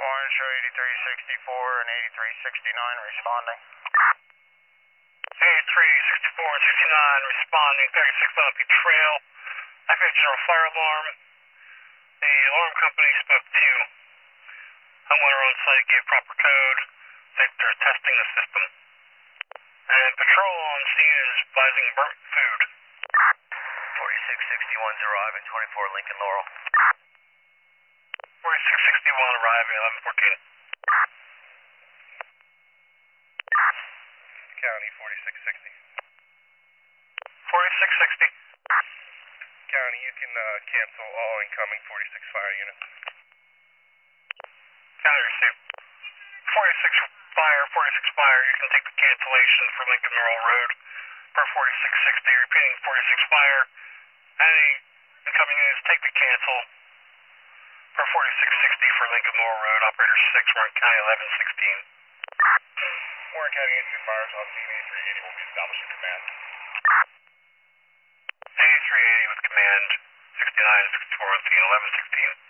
Orange, show 8364 and 8369 responding. 8364 and 69 responding, 36 Lenape Trail. Active general fire alarm. The alarm company spoke to homeowner on site, gave proper code. They're testing the system. And patrol on scene is advising burnt food. 4661's arriving, 24 Lincoln Laurel. 4661 arriving, 1114. County 4660. 4660. County, you can cancel all incoming 46 fire units. County received. 46 fire, you can take the cancellation for Lincoln Laurel Road per 4660. Repeating 46 fire. Any incoming units take the cancel per 4660 for Lincoln Laurel Road. Operator 6, Warren County 1116. Warren County Institute fires on scene 8380 will be establishing command. 8380 with command, 69 and 64 on scene 1116.